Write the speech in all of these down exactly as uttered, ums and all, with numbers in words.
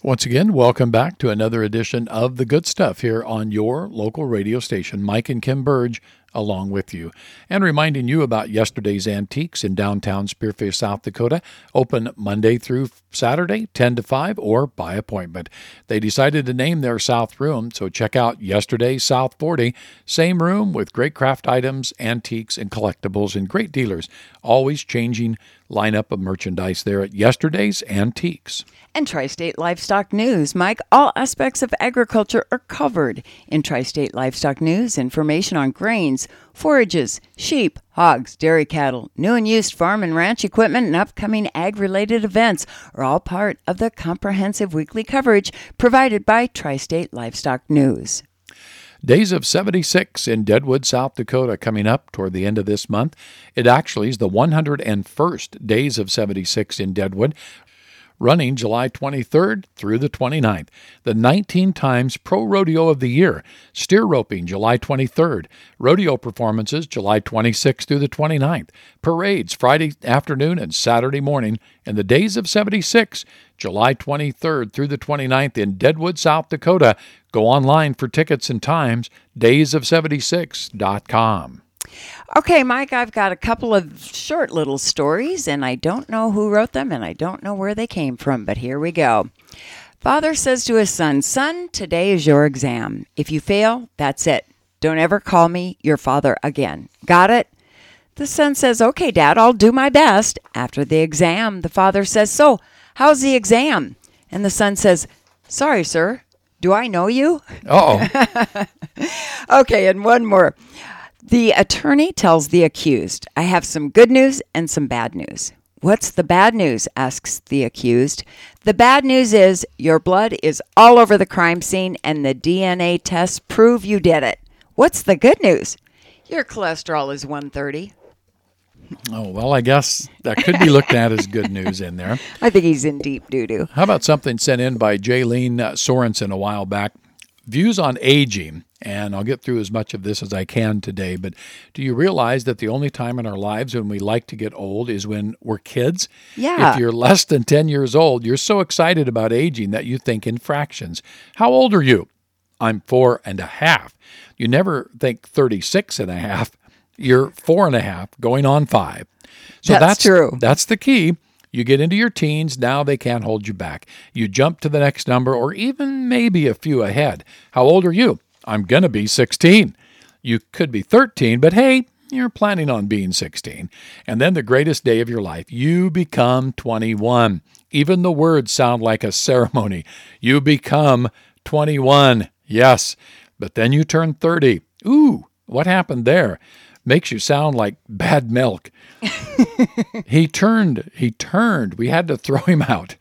Once again, welcome back to another edition of The Good Stuff here on your local radio station. Mike and Kim Burge along with you. And reminding you about yesterday's Antiques in downtown Spearfish, South Dakota. Open Monday through Saturday, ten to five, or by appointment. They decided to name their South Room, so check out yesterday's South forty. Same room with great craft items, antiques, and collectibles, and great dealers. Always changing lineup of merchandise there at yesterday's Antiques. And Tri-State Livestock News. Mike, all aspects of agriculture are covered in Tri-State Livestock News. Information on grains, forages, sheep, hogs, dairy cattle, new and used farm and ranch equipment, and upcoming ag-related events are all part of the comprehensive weekly coverage provided by Tri-State Livestock News. Days of seventy-six in Deadwood, South Dakota coming up toward the end of this month. It actually is the one hundred first Days of seventy-six in Deadwood, running July twenty-third through the twenty-ninth. The nineteen times Pro Rodeo of the Year. Steer roping July twenty-third. Rodeo performances July twenty-sixth through the twenty-ninth. Parades Friday afternoon and Saturday morning. And the Days of seventy-six, July twenty-third through the twenty-ninth in Deadwood, South Dakota. Go online for tickets and times, days of seventy-six dot com. Okay, Mike, I've got a couple of short little stories, and I don't know who wrote them, and I don't know where they came from, but here we go. Father says to his son, "Son, today is your exam. If you fail, that's it. Don't ever call me your father again. Got it?" The son says, "Okay, Dad, I'll do my best." After the exam, the father says, "So, how's the exam?" And the son says, "Sorry, sir. Do I know you?" Uh-oh. Okay, and one more. The attorney tells the accused, "I have some good news and some bad news." "What's the bad news?" asks the accused. "The bad news is your blood is all over the crime scene and the D N A tests prove you did it." "What's the good news?" "Your cholesterol is one thirty. Oh, well, I guess that could be looked at as good news in there. I think he's in deep doo-doo. How about something sent in by Jaylene Sorensen a while back? Views on aging, and I'll get through as much of this as I can today, but do you realize that the only time in our lives when we like to get old is when we're kids? Yeah. If you're less than ten years old, you're so excited about aging that you think in fractions. How old are you? I'm four and a half. You never think thirty-six and a half. You're four and a half, going on five. So that's, that's true. That's the key. You get into your teens, now they can't hold you back. You jump to the next number or even maybe a few ahead. How old are you? I'm going to be sixteen. You could be thirteen, but hey, you're planning on being sixteen. And then the greatest day of your life, you become twenty-one. Even the words sound like a ceremony. You become twenty-one. Yes, but then you turn thirty. Ooh, what happened there? Makes you sound like bad milk. He turned, he turned. We had to throw him out.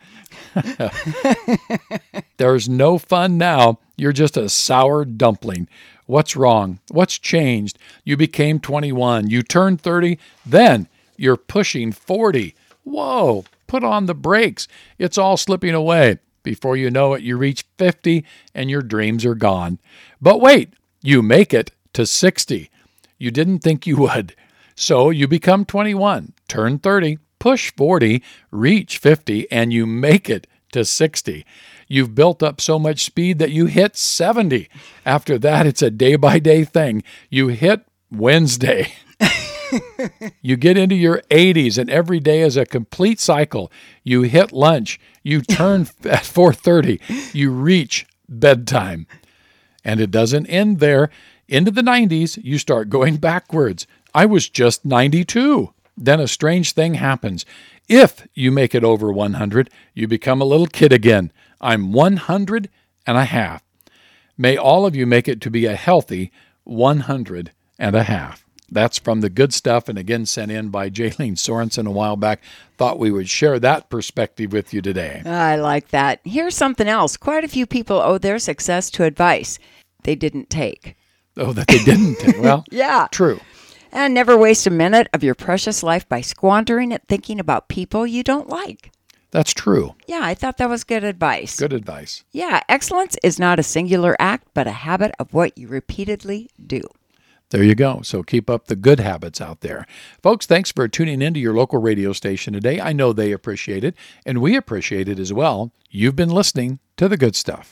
There's no fun now. You're just a sour dumpling. What's wrong? What's changed? You became twenty-one. You turned thirty. Then you're pushing forty. Whoa, put on the brakes. It's all slipping away. Before you know it, you reach fifty and your dreams are gone. But wait, you make it to sixty. You didn't think you would. So you become twenty-one, turn thirty, push forty, reach fifty, and you make it to sixty. You've built up so much speed that you hit seventy. After that, it's a day-by-day thing. You hit Wednesday. You get into your eighties, and every day is a complete cycle. You hit lunch. You turn at four thirty. You reach bedtime. And it doesn't end there. Into the nineties, you start going backwards. I was just ninety-two. Then a strange thing happens. If you make it over one hundred, you become a little kid again. I'm one hundred and a half. May all of you make it to be a healthy one hundred and a half. That's from The Good Stuff, and again sent in by Jaylene Sorensen a while back. Thought we would share that perspective with you today. I like that. Here's something else. Quite a few people owe their success to advice they didn't take. Oh, that they didn't take. Well, yeah. True. And never waste a minute of your precious life by squandering it thinking about people you don't like. That's true. Yeah, I thought that was good advice. Good advice. Yeah, excellence is not a singular act, but a habit of what you repeatedly do. There you go. So keep up the good habits out there. Folks, thanks for tuning into your local radio station today. I know they appreciate it, and we appreciate it as well. You've been listening to The Good Stuff.